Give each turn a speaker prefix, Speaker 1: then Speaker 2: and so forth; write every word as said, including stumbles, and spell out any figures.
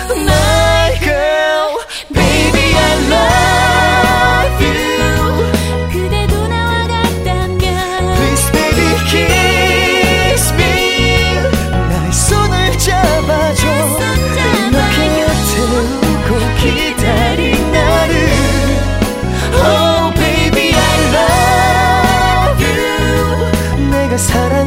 Speaker 1: My girl, baby I love you.
Speaker 2: 그대도 나와 같다면
Speaker 1: Please baby kiss me. 나의 손을 잡아줘. 너의 곁에 오고 기다린 나를. Oh baby I love you. 내가 사랑